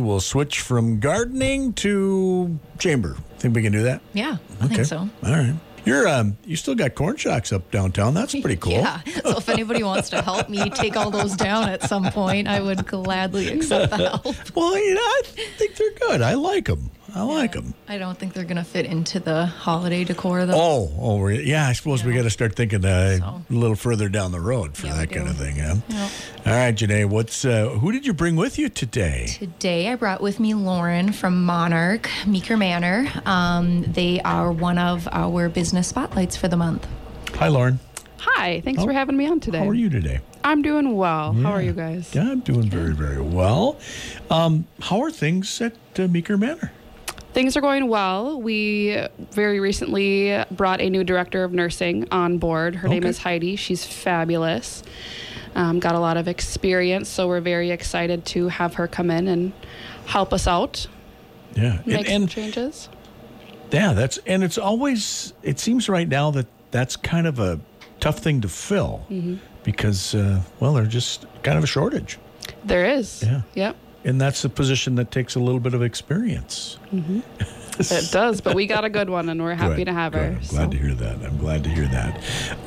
we'll switch from gardening to chamber. Think we can do that? Yeah, I think so. All right. You still got corn shocks up downtown. That's pretty cool. Yeah. So if anybody wants to help me take all those down at some point, I would gladly accept the help. Well, I think they're good. I like them. I don't think they're going to fit into the holiday decor, though. I suppose we got to start thinking a little further down the road for that kind of thing. Yeah. Yep. All right, Janae, who did you bring with you today? Today I brought with me Lauren from Monarch Meeker Manor. They are one of our business spotlights for the month. Hi, Lauren. Hi, thanks for having me on today. How are you today? I'm doing well. Yeah. How are you guys? Yeah, I'm doing very, very well. How are things at Meeker Manor? Things are going well. We very recently brought a new director of nursing on board. Her name is Heidi. She's fabulous. Got a lot of experience, so we're very excited to have her come in and help us out. Yeah, make some changes. Yeah, it's always, it seems right now that's kind of a tough thing to fill because, there's just kind of a shortage. There is. Yeah. Yep. And that's a position that takes a little bit of experience. It does, but we got a good one, and we're happy to have her. I'm glad to hear that.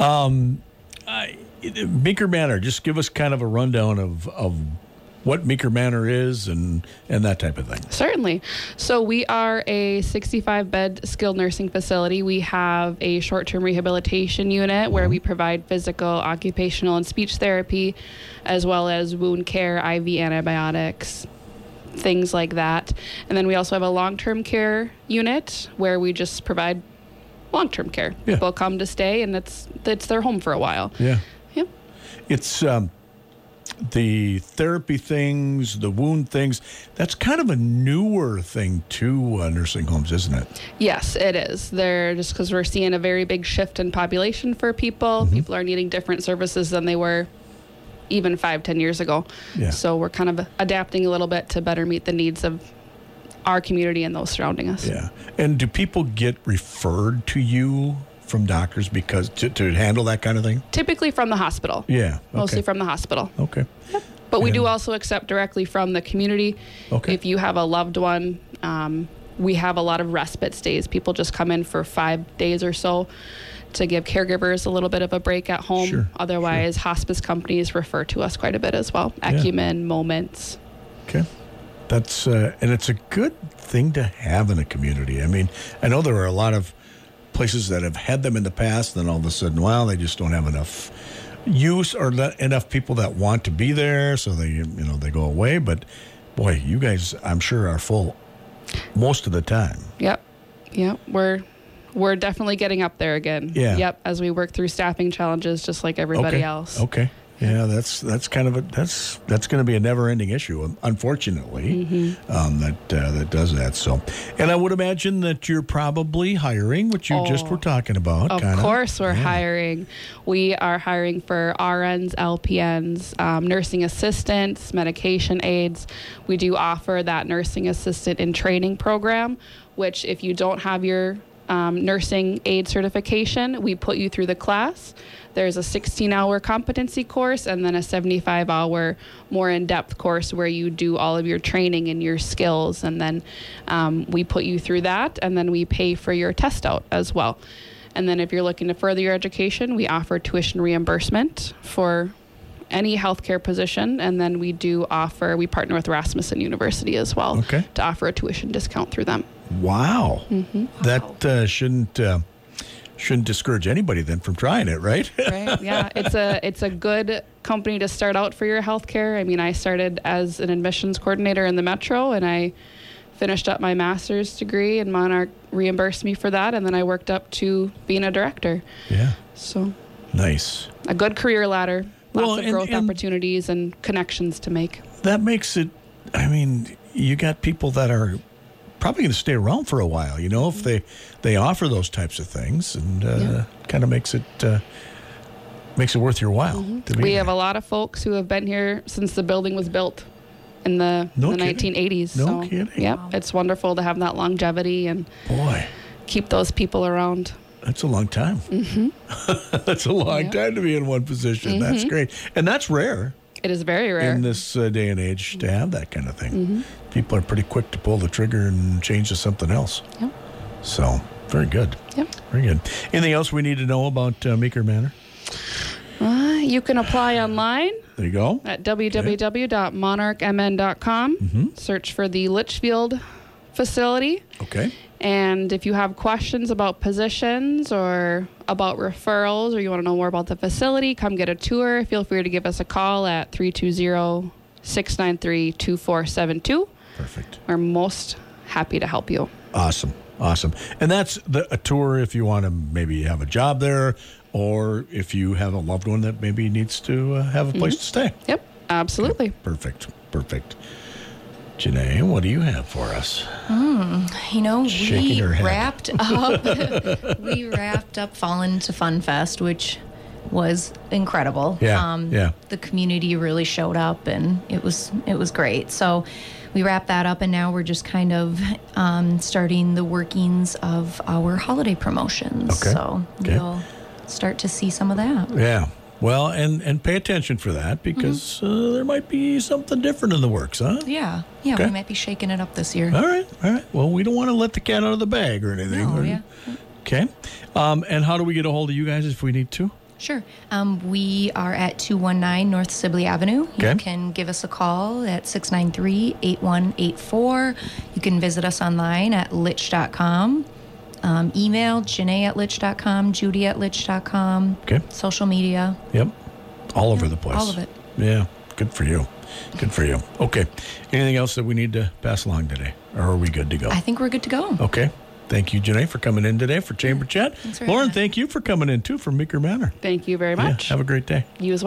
Meeker Manor, just give us kind of a rundown of what Meeker Manor is and that type of thing. Certainly. So we are a 65-bed skilled nursing facility. We have a short-term rehabilitation unit where we provide physical, occupational, and speech therapy, as well as wound care, IV antibiotics, things like that. And then we also have a long-term care unit where we just provide long-term care. Yeah. People come to stay, and it's their home for a while. Yeah. Yep. It's the therapy things, the wound things, that's kind of a newer thing to nursing homes, isn't it? Yes, it is. They're just because we're seeing a very big shift in population for people. People are needing different services than they were even 5-10 years ago. Yeah. So we're kind of adapting a little bit to better meet the needs of our community and those surrounding us. Yeah. And do people get referred to you from doctors because to handle that kind of thing? Typically from the hospital. Yeah. Okay. Mostly from the hospital. Okay. Yep. But we do also accept directly from the community. Okay. If you have a loved one, we have a lot of respite stays. People just come in for 5 days or so to give caregivers a little bit of a break at home. Sure. Otherwise, hospice companies refer to us quite a bit as well. Acumen, Moments. Okay. That's and it's a good thing to have in a community. I mean, I know there are a lot of places that have had them in the past, then all of a sudden, they just don't have enough use or enough people that want to be there, so they go away. But boy, you guys, I'm sure, are full most of the time. Yep. We're definitely getting up there again. Yeah. Yep. As we work through staffing challenges, just like everybody else. Okay. Yeah, that's kind of that's going to be a never-ending issue, unfortunately. That does that. So, and I would imagine that you're probably hiring, which you just were talking about. Of course, we're hiring. We are hiring for RNs, LPNs, nursing assistants, medication aides. We do offer that nursing assistant in training program, which if you don't have your nursing aid certification, we put you through the class. There's a 16-hour competency course and then a 75-hour more in-depth course where you do all of your training and your skills. And then we put you through that, and then we pay for your test out as well. And then if you're looking to further your education, we offer tuition reimbursement for any healthcare position. And then we partner with Rasmussen University as well to offer a tuition discount through them. Wow. That shouldn't discourage anybody then from trying it, right? Right. Yeah. It's a good company to start out for your healthcare. I mean, I started as an admissions coordinator in the Metro, and I finished up my master's degree, and Monarch reimbursed me for that, and then I worked up to being a director. Yeah. So nice. A good career ladder, lots of growth opportunities and connections to make. That makes it, I mean, you got people that are probably going to stay around for a while, if they offer those types of things, and kind of makes it worth your while. We have a lot of folks who have been here since the building was built in the 1980s. No kidding. Yep, it's wonderful to have that longevity and keep those people around. That's a long time. That's a long time to be in one position. That's great, and that's rare. It is very rare. in this day and age to have that kind of thing. People are pretty quick to pull the trigger and change to something else. Yep. So, very good. Yep. Very good. Anything else we need to know about Meeker Manor? You can apply online There you go. at www.monarchmn.com. Search for the Litchfield facility. Okay. And if you have questions about positions or about referrals, or you want to know more about the facility, come get a tour. Feel free to give us a call at 320-693-2472. Perfect. We're most happy to help you. Awesome. Awesome. And that's a tour if you want to maybe have a job there, or if you have a loved one that maybe needs to have a place to stay. Yep, absolutely. Perfect. Perfect. Janae, what do you have for us? You know, Shaking her head. we wrapped up Fallen to Fun Fest, which was incredible. Yeah. The community really showed up, and it was great. So we wrapped that up, and now we're just kind of starting the workings of our holiday promotions. Okay. So Okay. we'll start to see some of that. Yeah. Well, and pay attention for that, because there might be something different in the works, huh? Yeah, Okay. we might be shaking it up this year. All right. Well, we don't want to let the cat out of the bag or anything. No, yeah. Okay. And how do we get a hold of you guys if we need to? Sure. We are at 219 North Sibley Avenue. Okay. You can give us a call at 693-8184. You can visit us online at lich.com. Email Janae@lich.com, Judy@lich.com. Okay. Social media. Yep. All over the place. All of it. Yeah. Good for you. Good for you. Okay. Anything else that we need to pass along today? Or are we good to go? I think we're good to go. Okay. Thank you, Janae, for coming in today for Chamber Chat. Thanks for Lauren, having us. thank you for coming in, too, from Meeker Manor. Thank you very Yeah, much. have a great day. You as well.